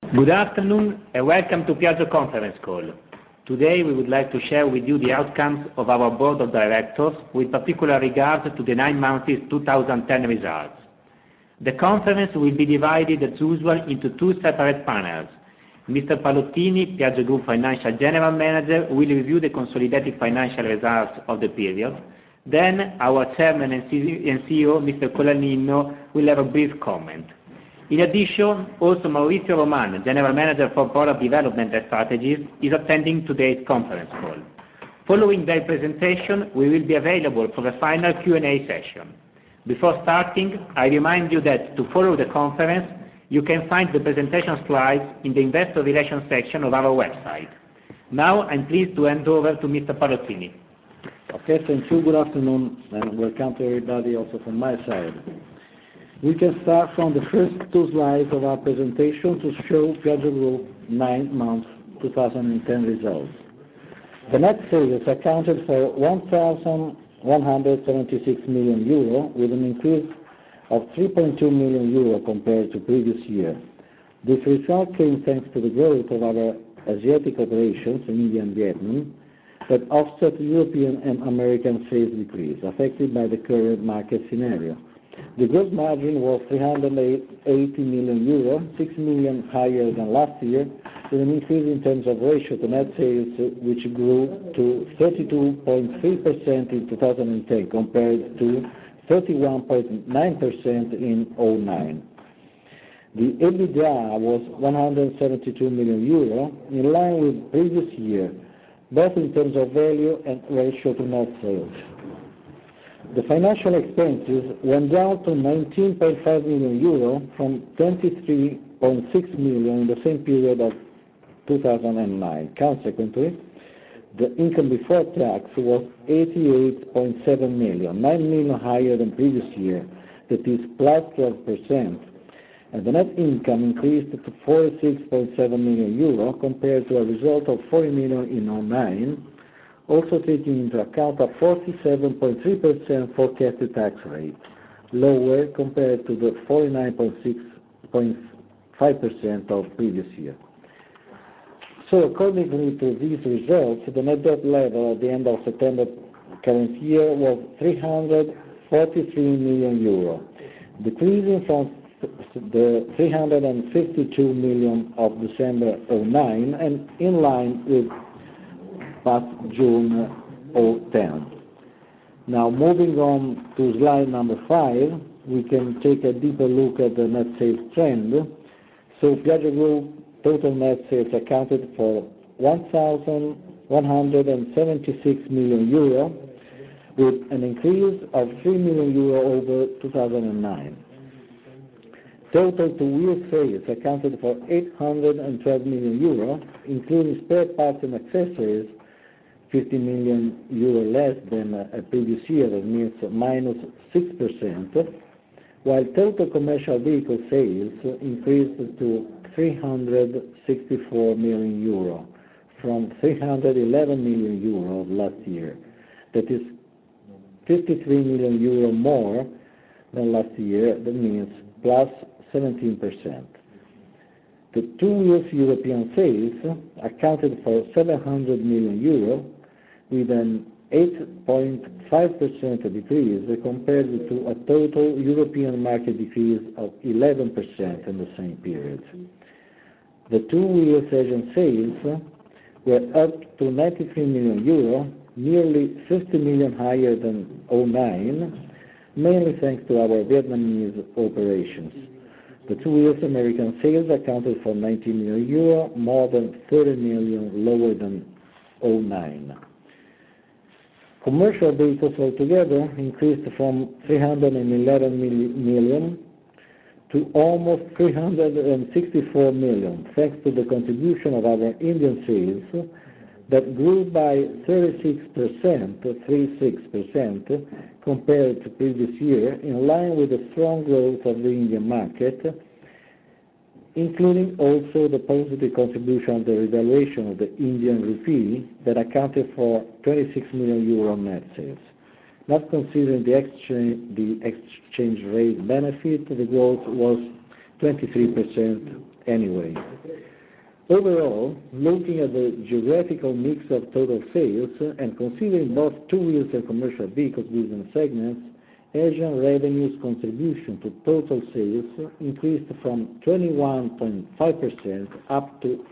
Good afternoon and welcome to Piaggio conference call. Today we would like to share with you the outcomes of our board of directors with particular regard to the 9 months 2010 results. The conference will be divided as usual into 2 separate panels. Mr. Palottini, Piaggio Group Financial General Manager, will review the consolidated financial results of the period. Then our Chairman and CEO, Mr. Colaninno, will have a brief comment. In addition, also Maurizio Romano, General Manager for Product Development and Strategies, is attending today's conference call. Following their presentation, we will be available for the final Q&A session. Before starting, I remind you that to follow the conference, you can find the presentation slides in the Investor Relations section of our website. Now I'm pleased to hand over to Mr. Palottini. Okay, thank you. Good afternoon and welcome to everybody also from my side. We can start from the first 2 slides of our presentation to show Piaggio Group 9 months 2010 results. The net sales accounted for 1,176 million euro with an increase of 3.2 million euro compared to previous year. This result came thanks to the growth of our Asiatic operations in India and Vietnam that offset European and American sales decrease affected by the current market scenario. The gross margin was 380 million euro, 6 million higher than last year, with an increase in terms of ratio to net sales which grew to 32.3% in 2010 compared to 31.9% in 2009. The EBITDA was 172 million euro, in line with previous year, both in terms of value and ratio to net sales. The financial expenses went down to 19.5 million euro from 23.6 million in the same period of 2009. Consequently, the income before tax was 88.7 million, 9 million higher than previous year, that is plus 12%, and the net income increased to 46.7 million euro compared to a result of 40 million in 2009, also taking into account a 47.3% forecasted tax rate, lower compared to the 49.5% of previous year. So accordingly to these results, the net debt level at the end of September current year was 343 million euro, decreasing from the 352 million of December 2009 and in line with past June 2010. Now moving on to slide number 5, we can take a deeper look at the net sales trend. So Piaggio Group total net sales accounted for 1,176 million euro, with an increase of 3 million euro over 2009. Total two-wheel sales accounted for 812 million euro, including spare parts and accessories, 50 million euro less than a previous year, that means minus 6%, while total commercial vehicle sales increased to 364 million euro from 311 million euro last year. That is 53 million euro more than last year, that means plus 17%. The two-wheels European sales accounted for 700 million euro, with an 8.5% decrease compared to a total European market decrease of 11% in the same period. The two-wheels Asian sales were up to 93 million euro, nearly 50 million higher than 2009, mainly thanks to our Vietnamese operations. The two-wheels American sales accounted for 90 million euro, more than 30 million lower than 2009. Commercial vehicles altogether increased from 311 million to almost 364 million, thanks to the contribution of our Indian sales that grew by 36% compared to previous year, in line with the strong growth of the Indian market, including also the positive contribution of the revaluation of the Indian rupee that accounted for 26 million euro net sales. Not considering the exchange rate benefit, the growth was 23% anyway. Overall, looking at the geographical mix of total sales and considering both two-wheels and commercial vehicles business segments, Asian revenues contribution to total sales increased from 21.5% up to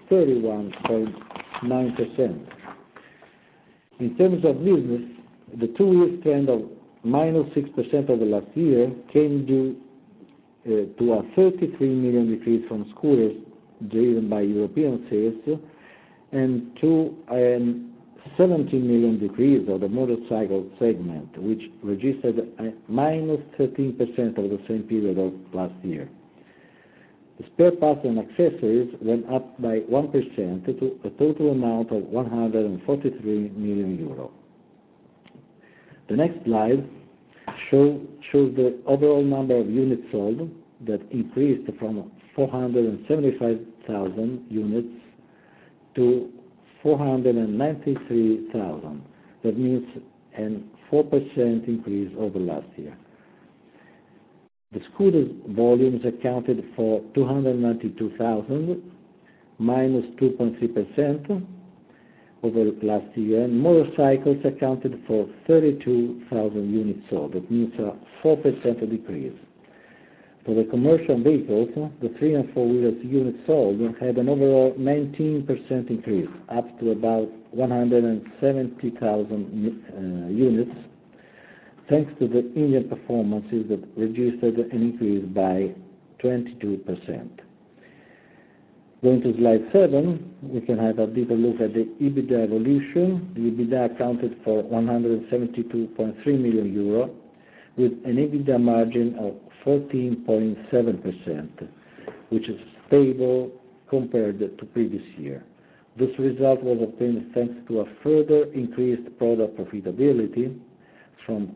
31.9%. In terms of business, the two-wheels trend of -6% over last year came due to a 33 million decrease from scooters driven by European sales and to a 17 million decrease of the motorcycle segment, which registered a -13% over the same period of last year. The spare parts and accessories went up by 1% to a total amount of 143 million euro. The next slide shows the overall number of units sold that increased from 475,000 units to 493,000. That means a 4% increase over last year. The scooters volumes accounted for 292,000, -2.3% over last year, and motorcycles accounted for 32,000 units sold. That means a 4% decrease. For the commercial vehicles, the 3 and 4 wheelers units sold had an overall 19% increase, up to about 170,000 units, thanks to the Indian performances that registered an increase by 22%. Going to slide 7, we can have a deeper look at the EBITDA evolution. The EBITDA accounted for 172.3 million euro, with an EBITDA margin of 14.7%, which is stable compared to previous year. This result was obtained thanks to a further increased product profitability from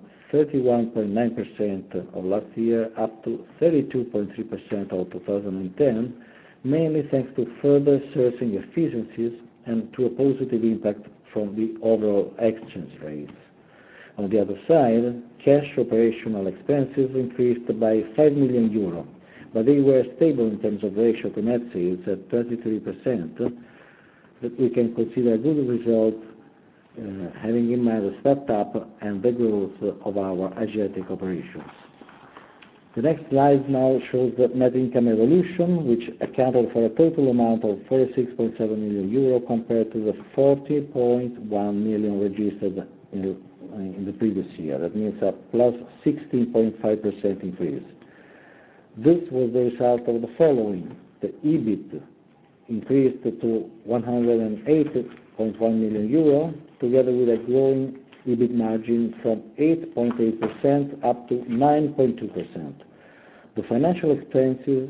31.9% of last year up to 32.3% of 2010, mainly thanks to further sourcing efficiencies and to a positive impact from the overall exchange rates. On the other side, cash operational expenses increased by 5 million euro, but they were stable in terms of ratio to net sales at 33%, that we can consider a good result, having in mind the startup and the growth of our Asiatic operations. The next slide now shows the net income evolution, which accounted for a total amount of 46.7 million euro compared to the 40.1 million registered in the previous year. That means a plus 16.5% increase. This was the result of the following. The EBIT increased to 108.1 million euro, together with a growing EBIT margin from 8.8% up to 9.2%. The financial expenses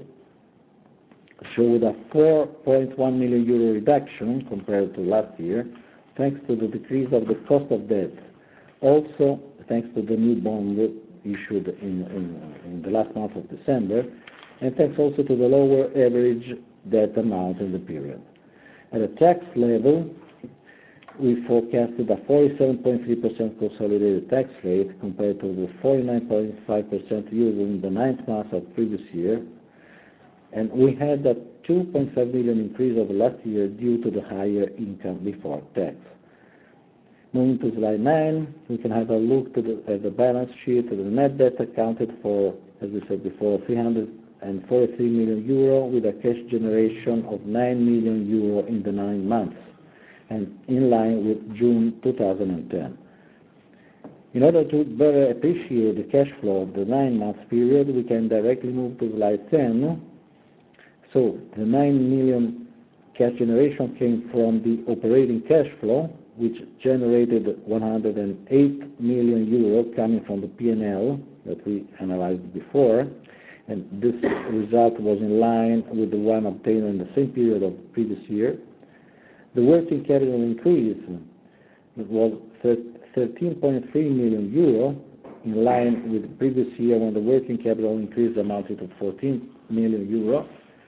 showed a 4.1 million euro reduction compared to last year, thanks to the decrease of the cost of debt. Also, thanks to the new bond issued in the last month of December, and thanks also to the lower average debt amount in the period. At a tax level, we forecasted a 47.3% consolidated tax rate compared to the 49.5% used in the 9th month of previous year, and we had a 2.5 million increase over last year due to the higher income before tax. Moving to slide 9, we can have a look at the balance sheet. The net debt accounted for, as we said before, 343 million euro, with a cash generation of 9 million euro in the 9 months, and in line with June 2010. In order to better appreciate the cash flow of the 9-month period, we can directly move to slide 10. So, the 9 million cash generation came from the operating cash flow, which generated 108 million euro coming from the P&L that we analyzed before, and this result was in line with the one obtained in the same period of the previous year. The working capital increase was 13.3 million euro, in line with the previous year when the working capital increase amounted to 14 million euro.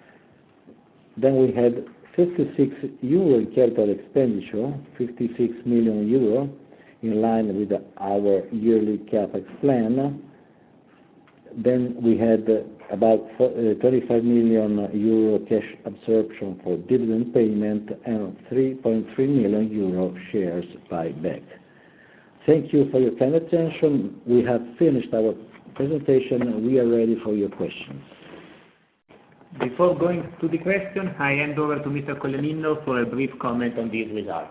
Then we had 56 euro in capital expenditure, 56 million euro, in line with our yearly CapEx plan. Then we had about 35 million euro cash absorption for dividend payment and 3.3 million euro shares buyback. Thank you for your kind attention. We have finished our presentation. We are ready for your questions. Before going to the question, I hand over to Mr. Colaninno for a brief comment on these results.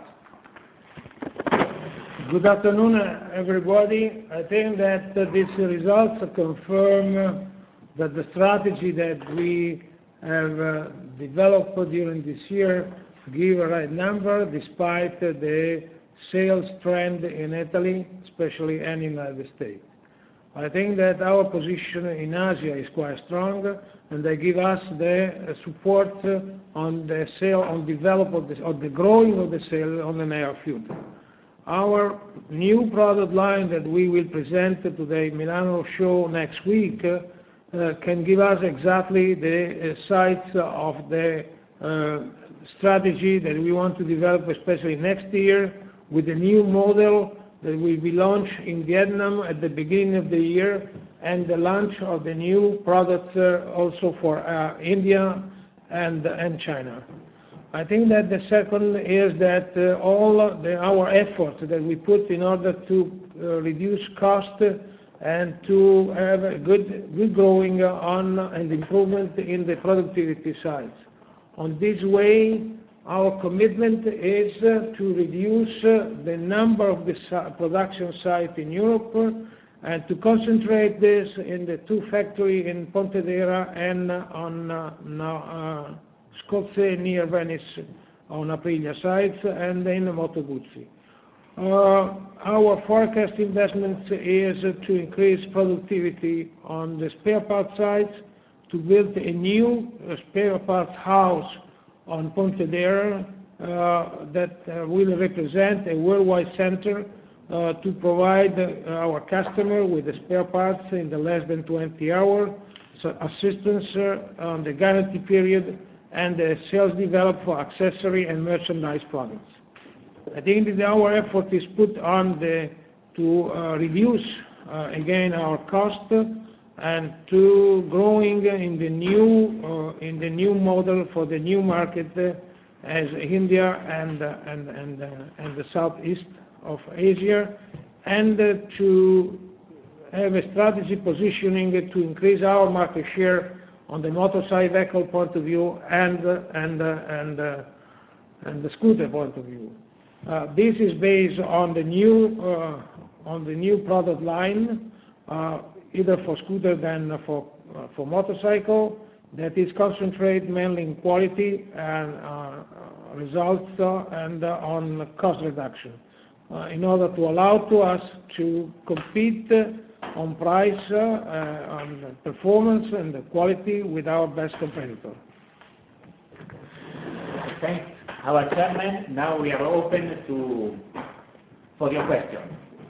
Good afternoon, everybody. I think that these results confirm that the strategy that we have developed during this year give a right number despite the sales trend in Italy, especially, and in the United States. I think that our position in Asia is quite strong, and they give us the support on the sale, on development, on the growing of the sale on the near future. Our new product line that we will present to the Milano show next week can give us exactly the sights of the strategy that we want to develop, especially next year, with the new model that will be launched in Vietnam at the beginning of the year, and the launch of the new products also for India and China. I think that the second is that our efforts that we put in order to reduce cost and to have a good growing on and improvement in the productivity sides. On this way, our commitment is to reduce the number of the production sites in Europe and to concentrate this in the two factories in Pontedera and on Scozze near Venice on Aprilia sites and in Moto Guzzi. Our forecast investment is to increase productivity on the spare parts sites, to build a new spare parts house on Pontedera that will represent a worldwide center to provide our customer with the spare parts in the less than 20 hours, so assistance on the guarantee period, and the sales developed for accessory and merchandise products. I think that our effort is put on to reduce again our cost and to growing in the new model for the new market as India and the southeast of Asia, and to have a strategy positioning to increase our market share on the motorcycle point of view and the scooter point of view. This is based on the new product line, either for scooter than for motorcycle, that is concentrated mainly in quality and results and on cost reduction, in order to allow to us to compete on price, on performance and the quality with our best competitor. Thanks, our chairman. Now we are open for your questions.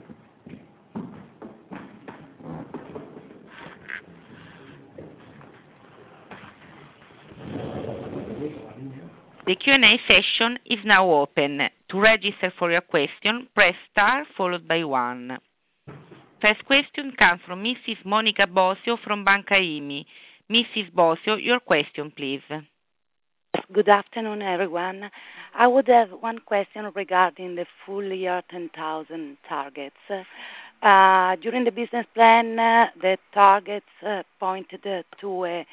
The Q&A session is now open. To register for your question, press star followed by 1. First question comes from Mrs. Monica Bosio from Banca IMI. Mrs. Bosio, your question, please. Good afternoon, everyone. I would have one question regarding the full year 10,000 targets. During the business plan, the targets pointed to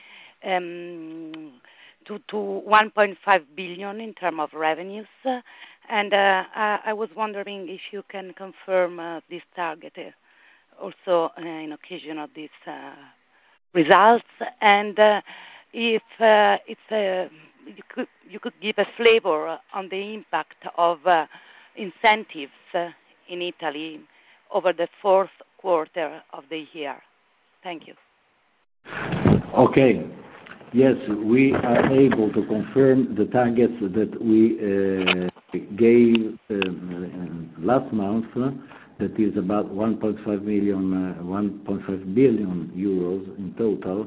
1.5 billion in terms of revenues, and I was wondering if you can confirm this target also in occasion of these results, and if you could give a flavor on the impact of incentives in Italy over the fourth quarter of the year. Thank you. Okay. Yes, we are able to confirm the targets that we gave last month. That is about 1.5 billion euros in total,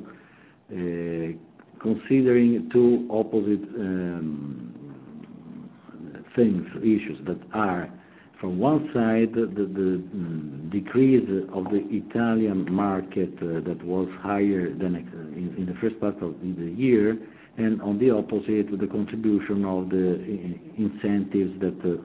considering two opposite issues that are From one side, the decrease of the Italian market that was higher than in the first part of the year, and on the opposite, the contribution of the incentives that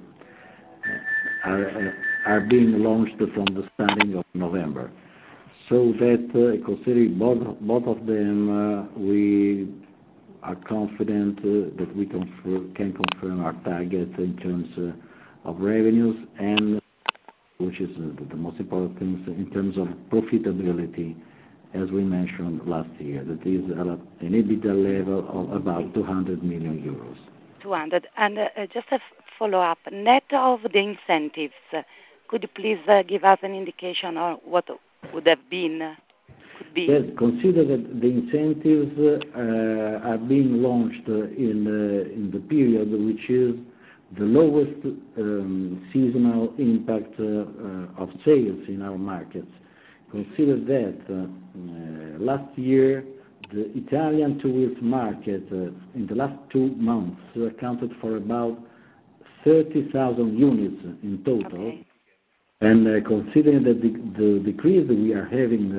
are being launched from the starting of November. So that considering both of them, we are confident that we can confirm our target in terms of revenues, and which is the most important thing in terms of profitability, as we mentioned last year. That is an EBITDA level of about 200 million euros. 200. And just a follow-up, net of the incentives, could you please give us an indication of what would have been, could be? Yes, consider that the incentives are being launched in the period which is the lowest seasonal impact of sales in our markets. Consider that last year the Italian two-wheels market in the last 2 months accounted for about 30,000 units in total. Okay. And considering that the decrease that we are having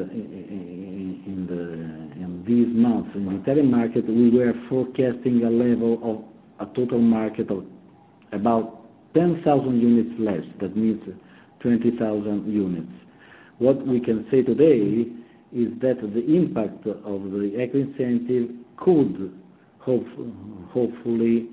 in these months in the Italian market, we were forecasting a level of a total market of about 10,000 units less. That means 20,000 units. What we can say today is that the impact of the eco incentive could hopefully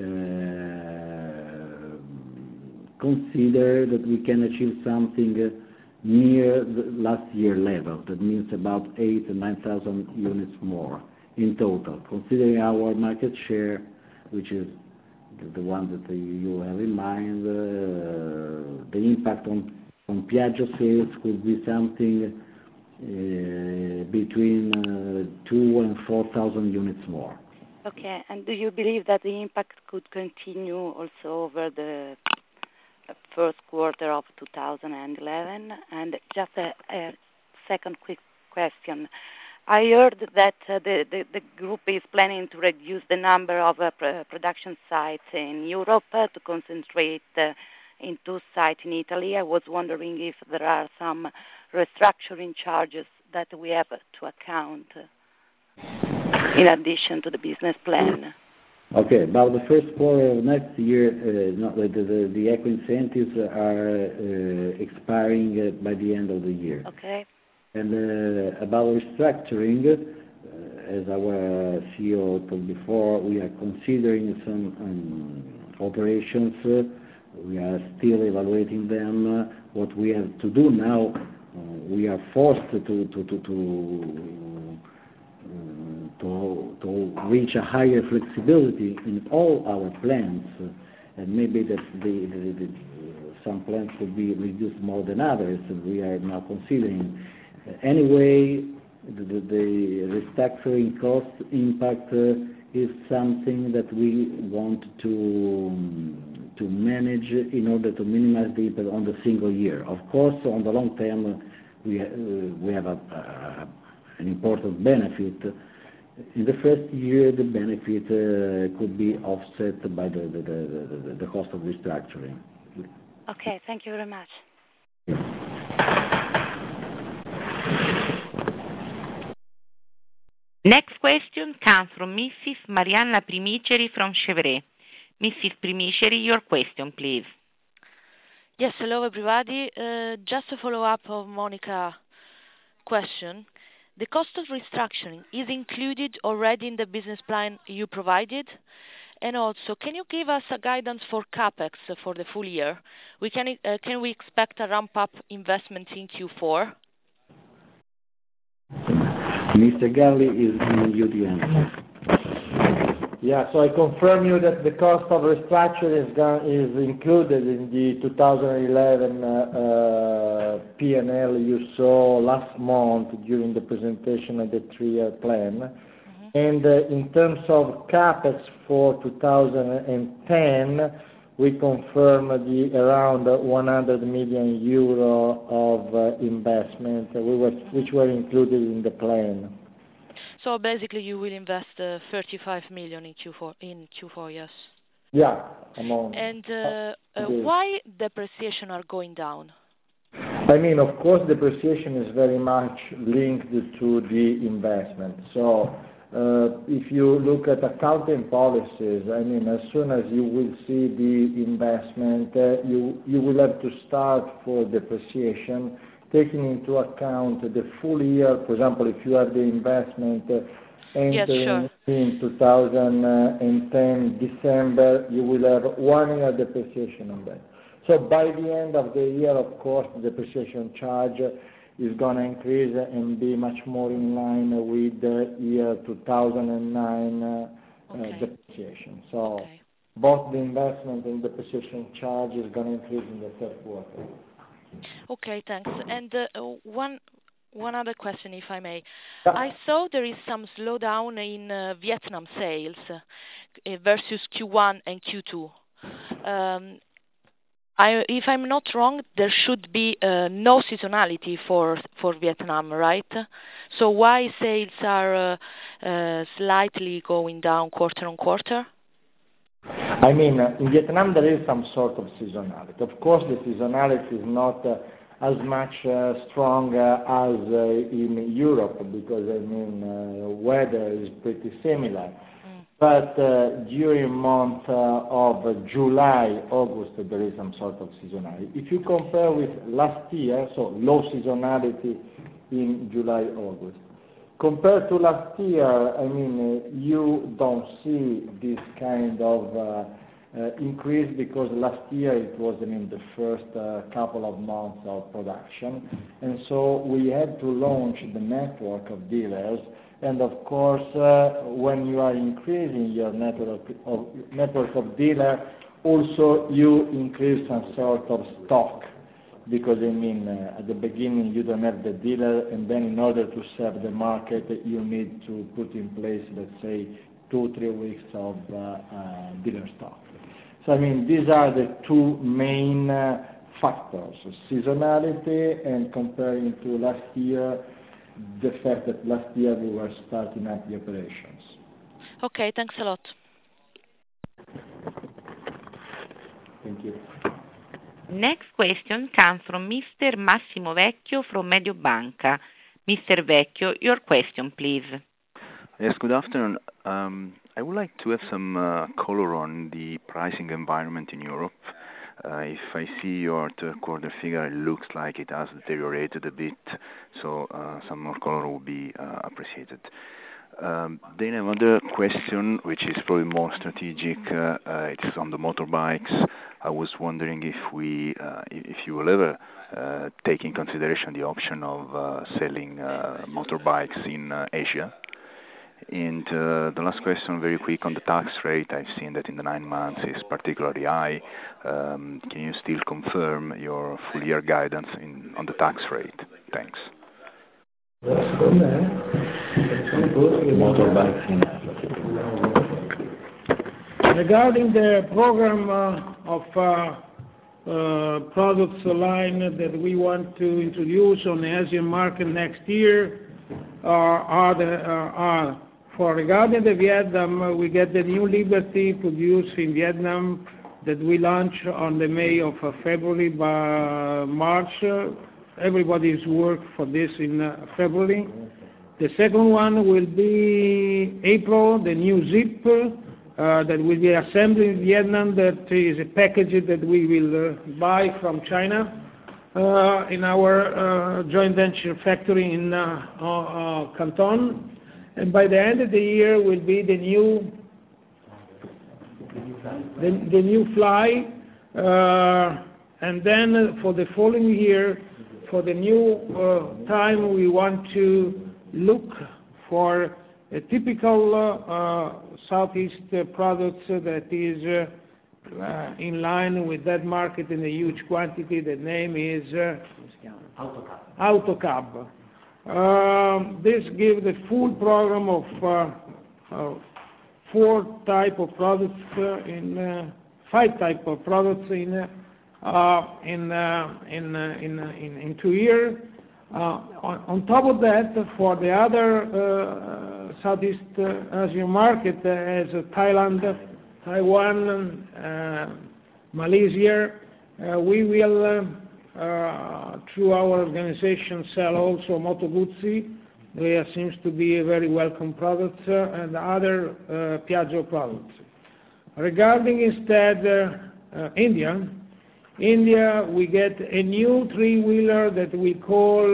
consider that we can achieve something near the last year level. That means about 8,000 to 9,000 units more in total. Considering our market share, which is the one that you have in mind, the impact on Piaggio sales could be something between 2,000 and 4,000 units more. Okay, and do you believe that the impact could continue also over the first quarter of 2011? And just a second quick question. I heard that the group is planning to reduce the number of production sites in Europe to concentrate in 2 sites in Italy. I was wondering if there are some restructuring charges that we have to account in addition to the business plan. Okay, about the first quarter of next year, the eco incentives are expiring by the end of the year. Okay. And about restructuring, as our CEO told before, we are considering some operations. We are still evaluating them. What we have to do now, we are forced to reach a higher flexibility in all our plants, and maybe that some plants could be reduced more than others, and we are now considering. Anyway, the restructuring cost impact is something that we want to manage in order to minimize the impact on the single year. Of course, on the long term, we have an important benefit. In the first year, the benefit could be offset by the cost of restructuring. Okay, thank you very much. Next question comes from Mrs. Marianna Primiceri from Chevret. Mrs. Primiceri, your question, please. Yes, hello everybody. Just a follow-up of Monica's question. The cost of restructuring is included already in the business plan you provided? And also, can you give us a guidance for CapEx for the full year? Can we expect a ramp-up investment in Q4? Mr. Galli is in UDN. Yeah, so I confirm you that the cost of restructuring is included in the 2011 P&L you saw last month during the presentation of the 3-year plan. Mm-hmm. And in terms of CapEx for 2010, we confirm the around 100 million euro of investment which were included in the plan. So basically you will invest 35 million in Q4, yes? Yeah. And why depreciation are going down? I mean, of course, depreciation is very much linked to the investment. So if you look at accounting policies, I mean, as soon as you will see the investment, you will have to start for depreciation, taking into account the full year. For example, if you have the investment entering in 2010 December, you will have 1 year depreciation on that. So by the end of the year, of course, the depreciation charge is going to increase and be much more in line with the year 2009 depreciation. So both the investment and depreciation charge is going to increase in the third quarter. Okay, thanks. And one other question, if I may. I saw there is some slowdown in Vietnam sales versus Q1 and Q2. If I'm not wrong, there should be no seasonality for Vietnam, right? So why sales are slightly going down quarter on quarter? I mean, in Vietnam there is some sort of seasonality. Of course, the seasonality is not as much strong as in Europe, because I mean weather is pretty similar. But during month of July, August, there is some sort of seasonality. If you compare with last year, so low seasonality in July, August. Compared to last year, I mean, you don't see this kind of increase, because last year it was in the first couple of months of production. And so we had to launch the network of dealers. And of course, when you are increasing your network of dealers, also you increase some sort of stock, because I mean, at the beginning you don't have the dealer, and then in order to serve the market, you need to put in place, let's say, 2-3 weeks of dealer stock. So I mean, these are the two main factors: seasonality, and comparing to last year, the fact that last year we were starting up the operations. Okay, thanks a lot. Thank you. Next question comes from Mr. Massimo Vecchio from Mediobanca. Mr. Vecchio, your question, please. Yes, good afternoon. I would like to have some color on the pricing environment in Europe. If I see your third quarter figure, it looks like it has deteriorated a bit, so some more color will be appreciated. Then another question, which is probably more strategic, it's on the motorbikes. I was wondering if you will ever take in consideration the option of selling motorbikes in Asia. And the last question, very quick, on the tax rate. I've seen that in the 9 months is particularly high. Can you still confirm your full year guidance on the tax rate? Thanks. Regarding the program of products line that we want to introduce on the Asian market next year, regarding the Vietnam, we get the new Liberty produced in Vietnam that we launch on the May of February by March. Everybody's work for this in February. The second one will be April, the new Zip that will be assembled in Vietnam. That is a package that we will buy from China in our joint venture factory in Canton. And by the end of the year will be the new Fly, and then for the following year, for the new time, we want to look for a typical Southeast products that is in line with that market in a huge quantity. The name is Autocab. This gives the full program of 4 type of products in 5 type of products in 2 years. On top of that, for the other Southeast Asian market, as Thailand, Taiwan, Malaysia. We will, through our organization, sell also Moto Guzzi. There seems to be a very welcome product and other Piaggio products. Regarding instead India, we get a new three-wheeler that we call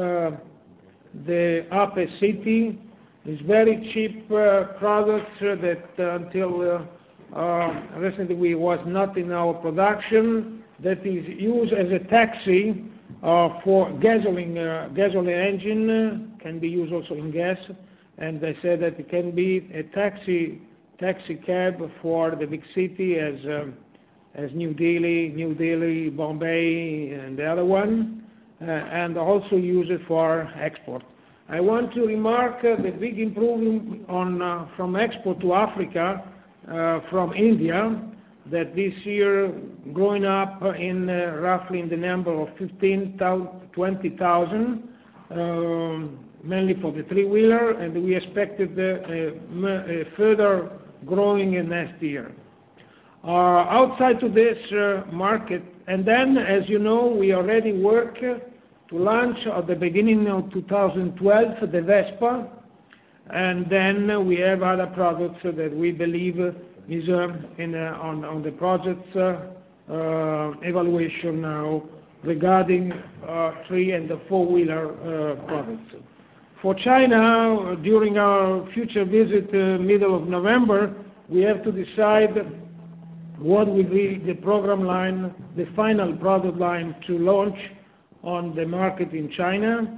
the Ape City. It's very cheap product that until recently was not in our production. That is used as a taxi for gasoline engine, can be used also in gas, and they said that it can be a taxi cab for the big city as New Delhi, Bombay, and the other one, and also use it for export. I want to remark the big improvement from export to Africa from India, that this year growing up in roughly in the number of 20,000, mainly for the three-wheeler, and we expected a further growing in next year. Outside to this market, and then, as you know, we already work to launch at the beginning of 2012 the Vespa, and then we have other products that we believe is on the project's evaluation now regarding three and the four-wheeler products. For China, during our future visit middle of November, we have to decide what will be the program line, the final product line to launch on the market in China.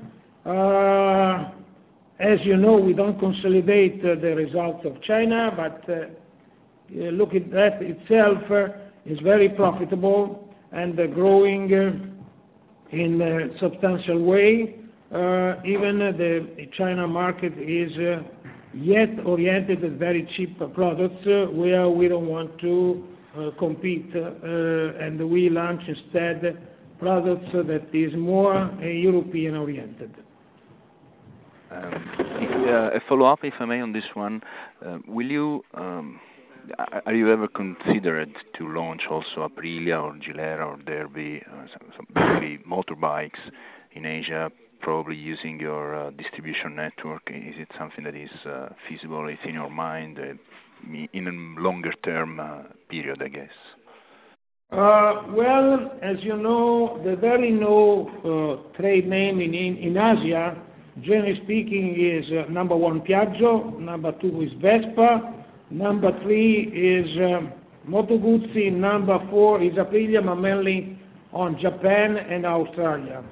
As you know, we don't consolidate the results of China, but look at that itself is very profitable and growing in a substantial way. Even the China market is yet oriented at very cheap products where we don't want to compete, and we launch instead products that is more European oriented. A follow-up, if I may, on this one. Are you ever considered to launch also Aprilia or Gilera or Derby, some maybe motorbikes in Asia, probably using your distribution network? Is it something that is feasible? It's in your mind in a longer term period, I guess? Well, as you know, the very new trade name in Asia, generally speaking, is number one Piaggio, number two is Vespa, number three is Moto Guzzi, number four is Aprilia, but mainly on Japan and Australia.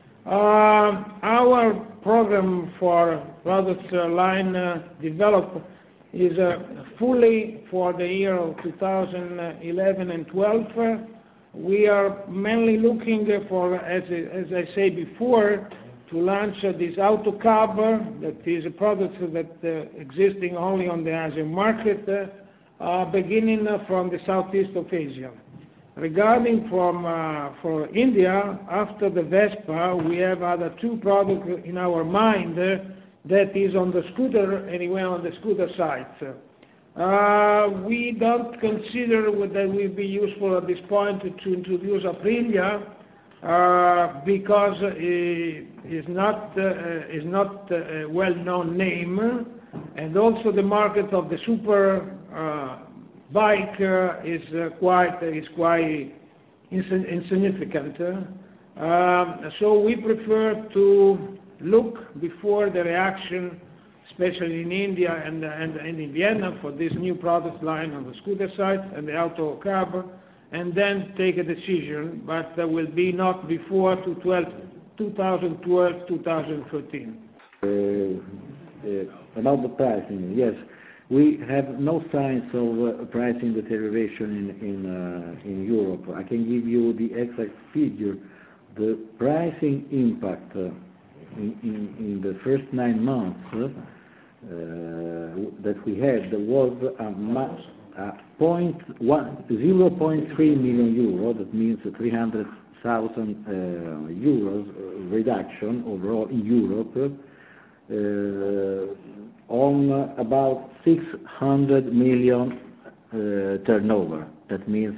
Our program for products line developed is fully for the year of 2011 and 12. We are mainly looking for, as I said before, to launch this auto cab, that is a product that existing only on the Asian market, beginning from the southeast of Asia. Regarding for India, after the Vespa, we have other two products in our mind that is on the scooter, anywhere on the scooter side. We don't consider that will be useful at this point to introduce Aprilia, because it is not a well-known name, and also the market of the super bike is quite insignificant. So we prefer to look before the reaction, especially in India and in Vienna, for this new product line on the scooter side and the auto cab, and then take a decision, but that will be not before 2012, 2013. About the pricing, yes. We have no signs of pricing deterioration in Europe. I can give you the exact figure. The pricing impact in the first 9 months that we had was 0.3 million euro. That means 300,000 euros reduction overall in Europe, on about 600 million turnover. That means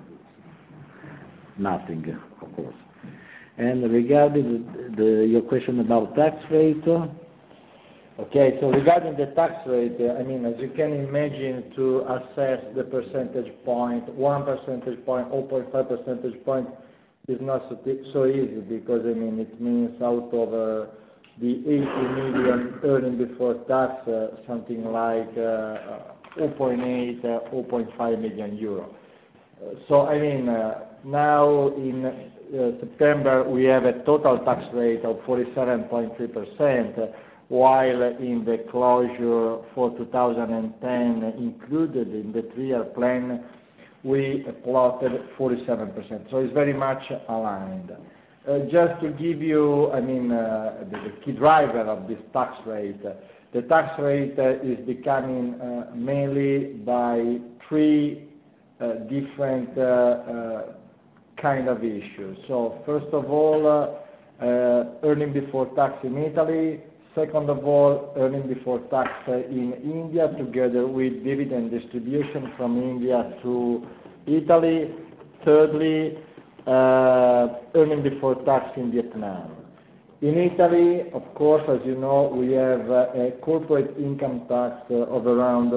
nothing, of course. And regarding your question about tax rate. Okay, so regarding the tax rate, I mean, as you can imagine, to assess the percentage point, 1 percentage point, 0.5 percentage point is not so easy, because, I mean, it means out of the 80 million earning before tax, something like 0.8, 0.5 million euro. So, I mean, now in September we have a total tax rate of 47.3%, while in the closure for 2010, included in the 3-year plan, we plotted 47%. So it's very much aligned. Just to give you, I mean, the key driver of this tax rate, the tax rate is becoming mainly by 3 different kind of issues. So first of all, earning before tax in Italy. Second of all, earning before tax in India, together with dividend distribution from India to Italy. Thirdly, earning before tax in Vietnam. In Italy, of course, as you know, we have a corporate income tax of around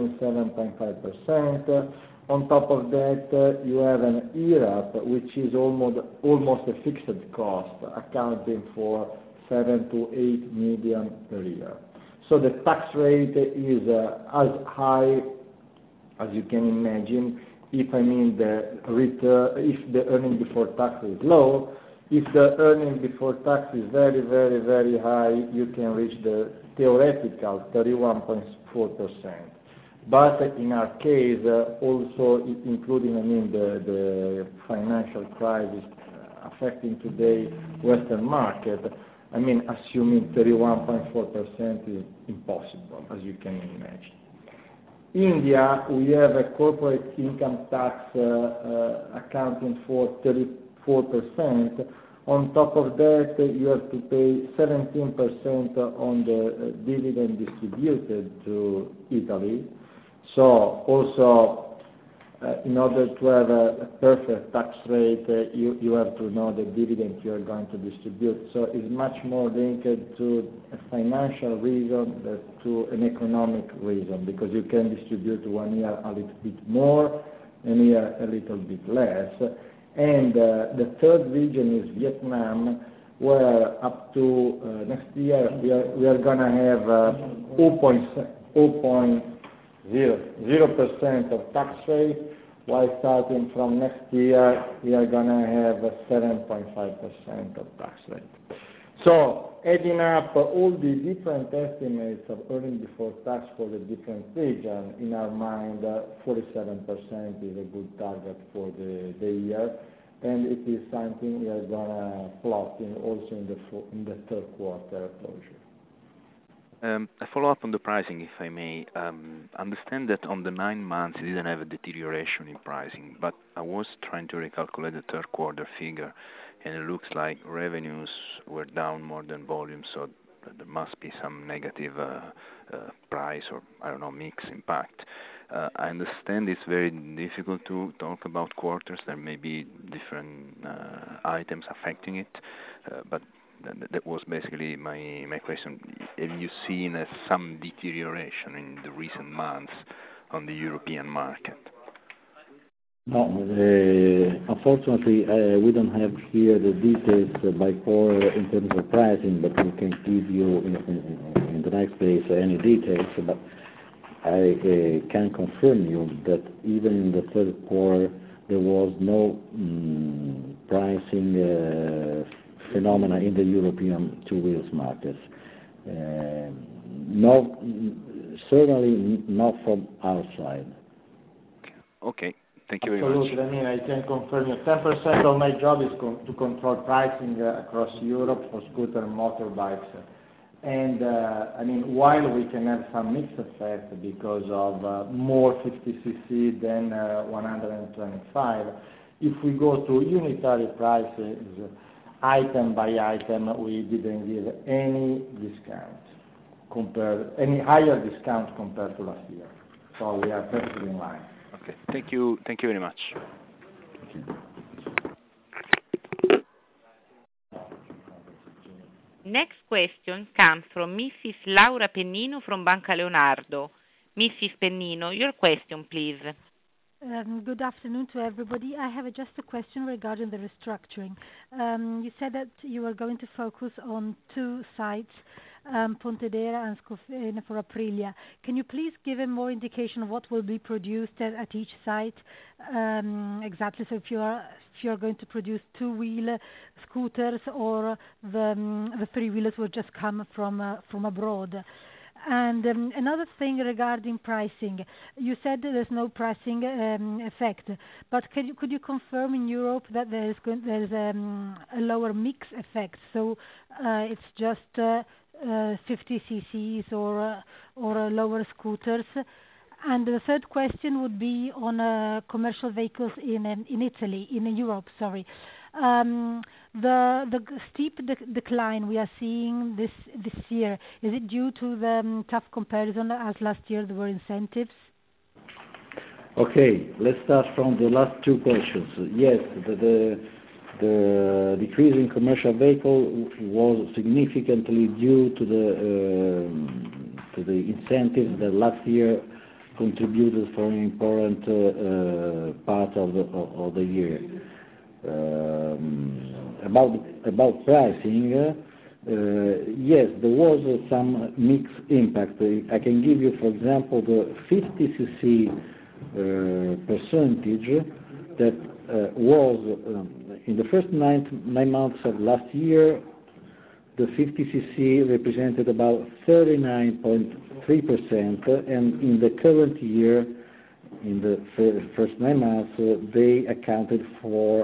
27.5%. On top of that, you have an IRAP, which is almost a fixed cost, accounting for 7 to 8 million per year. So the tax rate is as high as you can imagine. If I mean if the earning before tax is low, if the earning before tax is very, very, very high, you can reach the theoretical 31.4%. But in our case, also including, I mean, the financial crisis affecting today Western market, I mean, assuming 31.4% is impossible, as you can imagine. India, we have a corporate income tax accounting for 34%. On top of that, you have to pay 17% on the dividend distributed to Italy. So also, in order to have a perfect tax rate, you have to know the dividend you are going to distribute. So it's much more linked to a financial reason than to an economic reason, because you can distribute 1 year a little bit more, and year a little bit less. And the third region is Vietnam, where up to next year we are going to have 0.0% of tax rate, while starting from next year we are going to have 7.5% of tax rate. So adding up all the different estimates of earning before tax for the different regions, in our mind 47% is a good target for the year, and it is something we are going to plot also in the third quarter closure. A follow-up on the pricing, if I may. Understand that on the 9 months you didn't have a deterioration in pricing, but I was trying to recalculate the third quarter figure, and it looks like revenues were down more than volume, so there must be some negative price or, I don't know, mix impact. I understand it's very difficult to talk about quarters. There may be different items affecting it, but that was basically my question. Have you seen some deterioration in the recent months on the European market? No, unfortunately, we don't have here the details by core in terms of pricing, but we can give you in the next place any details. But I can confirm you that even in the third quarter there was no pricing phenomena in the European two wheels markets. No, certainly not from our side. Okay, thank you very much. Absolutely. I mean, I can confirm you 10% of my job is to control pricing across Europe for scooter and motorbikes. And I mean, while we can have some mixed effect because of more 50cc than 125, if we go to unitary prices, item by item, we didn't give any higher discount compared to last year. So we are perfectly in line. Okay. Thank you very much. Next question comes from Mrs. Laura Pennino from Banca Leonardo. Mrs. Pennino, your question, please. Good afternoon to everybody. I have just a question regarding the restructuring. You said that you were going to focus on 2 sites, Pontedera and Scofene for Aprilia. Can you please give a more indication of what will be produced at each site exactly? So if you're going to produce 2-wheel scooters, or the 3-wheelers will just come from abroad. And another thing regarding pricing, you said that there's no pricing effect, but could you confirm in Europe that there's a lower mix effect? So it's just 50 cc's or lower scooters. And the third question would be on commercial vehicles in Italy, in Europe. Sorry. The steep decline we are seeing this year, is it due to the tough comparison as last year there were incentives? Okay, let's start from the last 2 questions. Yes, the decrease in commercial vehicle was significantly due to the incentives that last year contributed for an important part of the year. About pricing, yes, there was some mixed impact. I can give you, for example, the 50 cc percentage that was in the first 9 months of last year. The 50 cc represented about 39.3%, and in the current year, in the first 9 months, they accounted for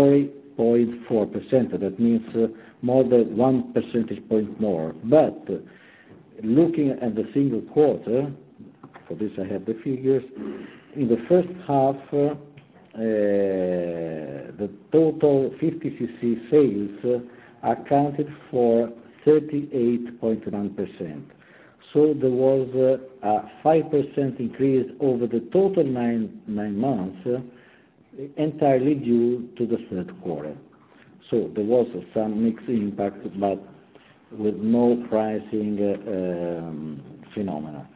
40.4%. That means more than 1 percentage point more. But looking at the single quarter, for this I have the figures, in the first half, the total 50 cc sales accounted for 38.1%. So there was a 5% increase over the total 9 months, entirely due to the third quarter. So there was some mixed impact, but with no pricing phenomena.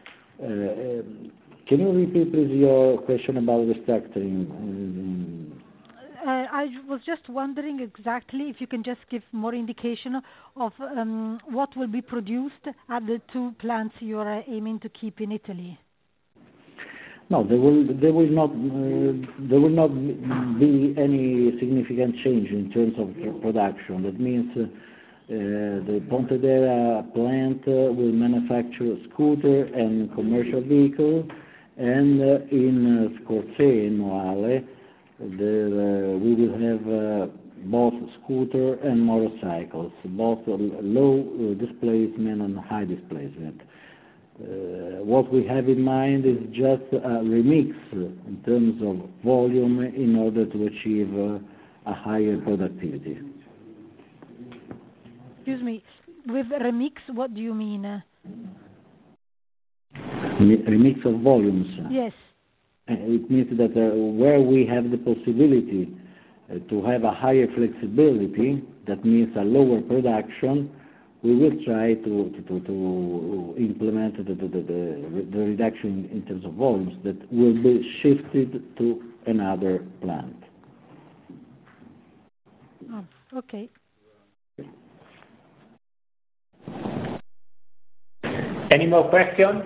Can you repeat, please, your question about restructuring? I was just wondering exactly if you can just give more indication of what will be produced at the 2 plants you are aiming to keep in Italy. No, there will not be any significant change in terms of production. That means the Pontedera plant will manufacture scooter and commercial vehicle, and in Scorzè Noale, we will have both scooter and motorcycles, both low displacement and high displacement. What we have in mind is just a remix in terms of volume in order to achieve a higher productivity. Excuse me, with remix, what do you mean? Remix of volumes? Yes. It means that where we have the possibility to have a higher flexibility, that means a lower production, we will try to implement the reduction in terms of volumes that will be shifted to another plant. Oh, okay. Any more questions?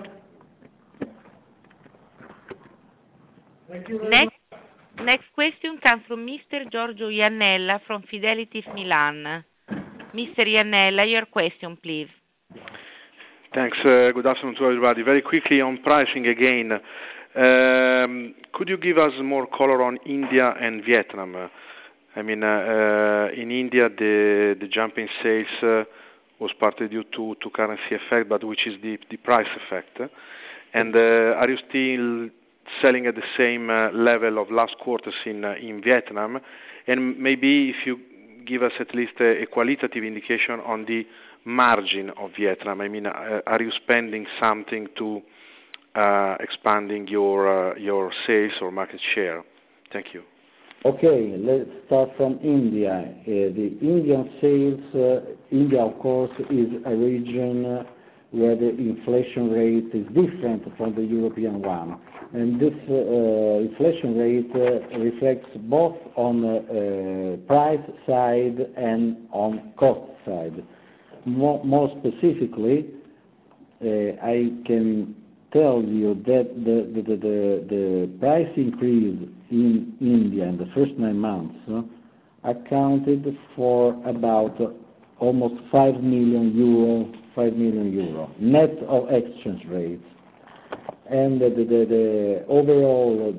Thank you very much. Next question comes from Mr. Giorgio Iannella from Fidelitas Milan. Mr. Iannella, your question, please. Thanks. Good afternoon to everybody. Very quickly on pricing again. Could you give us more color on India and Vietnam? I mean, in India, the jump in sales was partly due to currency effect, but which is the price effect? And are you still selling at the same level of last quarters in Vietnam? And maybe if you give us at least a qualitative indication on the margin of Vietnam. I mean, are you spending something to expanding your sales or market share? Thank you. Okay, let's start from India. The Indian sales, India, of course, is a region where the inflation rate is different from the European one. And this inflation rate reflects both on price side and on cost side. More specifically, I can tell you that the price increase in India in the first 9 months accounted for about almost 5 million euro net of exchange rates, and the overall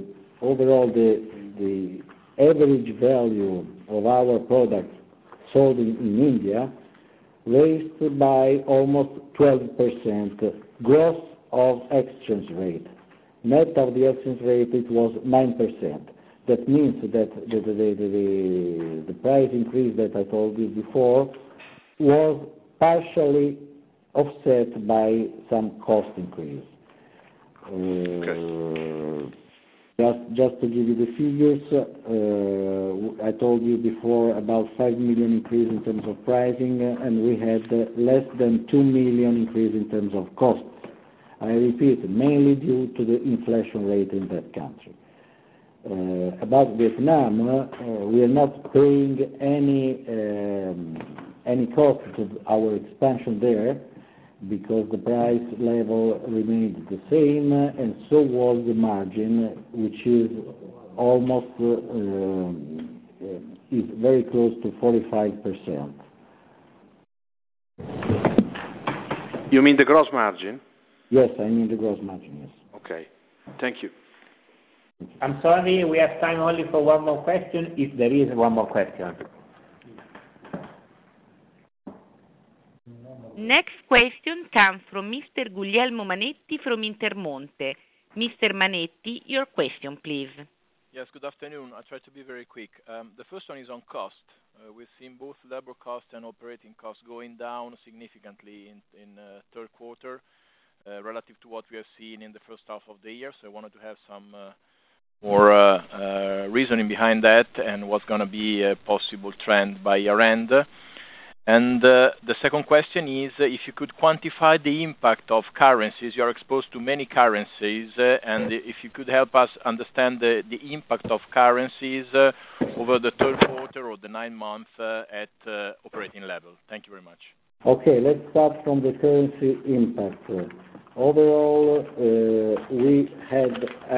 average value of our products sold in India raised by almost 12% gross of exchange rate. Net of the exchange rate, it was 9%. That means that the price increase that I told you before was partially offset by some cost increase. Just to give you the figures, I told you before about 5 million increase in terms of pricing, and we had less than 2 million increase in terms of costs. I repeat, mainly due to the inflation rate in that country. About Vietnam, we are not paying any cost to our expansion there, because the price level remained the same, and so was the margin, which is almost is very close to 45%. You mean the gross margin? Yes, I mean the gross margin, yes. Okay. Thank you. I'm sorry, we have time only for one more question, if there is one more question. Next question comes from Mr. Guglielmo Manetti from Intermonte. Mr. Manetti, your question, please. Yes, good afternoon. I'll try to be very quick. The first one is on cost. We've seen both labor costs and operating costs going down significantly in third quarter relative to what we have seen in the first half of the year. So I wanted to have some more reasoning behind that and what's going to be a possible trend by year end. And the second question is if you could quantify the impact of currencies. You are exposed to many currencies, and if you could help us understand the impact of currencies over the third quarter or the 9 months at operating level. Thank you very much. Okay, let's start from the currency impact. Overall, we had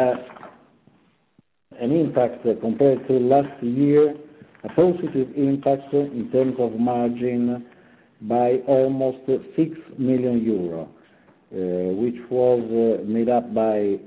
an impact compared to last year, a positive impact in terms of margin by almost 6 million euro, which was made up by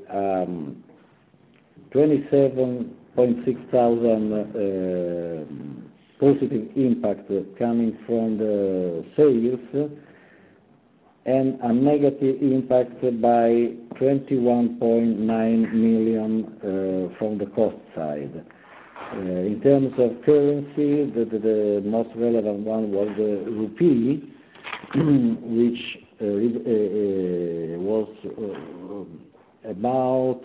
27.6 thousand positive impact coming from the sales, and a negative impact by 21.9 million from the cost side. In terms of currency, the most relevant one was the rupee, which was about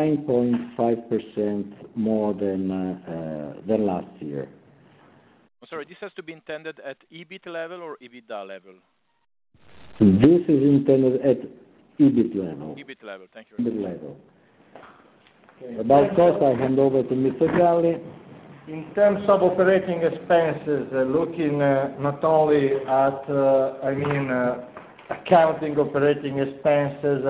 9.5% more than last year. Oh, sorry, this has to be intended at EBIT level or EBITDA level? This is intended at EBIT level. EBIT level, thank you. EBIT level. About cost, I hand over to Mr. Galli. In terms of operating expenses, looking not only at, accounting operating expenses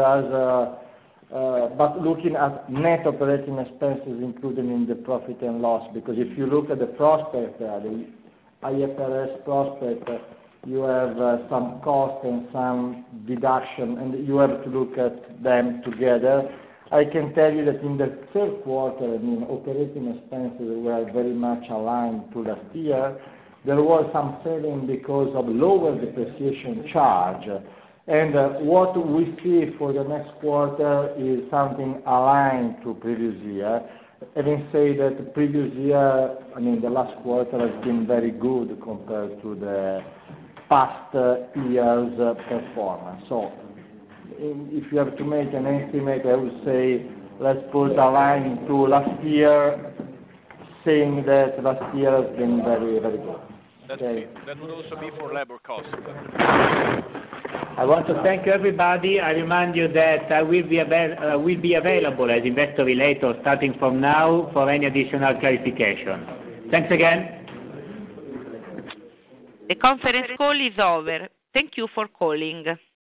but looking at net operating expenses included in the profit and loss, because if you look at the prospect, the IFRS prospect, you have some cost and some deduction, and you have to look at them together. I can tell you that in the third quarter, operating expenses were very much aligned to last year. There was some saving because of lower depreciation charge. And what we see for the next quarter is something aligned to previous year. Having said that, the previous year, the last quarter has been very good compared to the past year's performance. So if you have to make an estimate, I would say let's put a line to last year, saying that last year has been very, very good. Okay. That would also be for labor costs. I want to thank everybody. I remind you that I will be available as investor relator starting from now for any additional clarification. Thanks again. The conference call is over. Thank you for calling.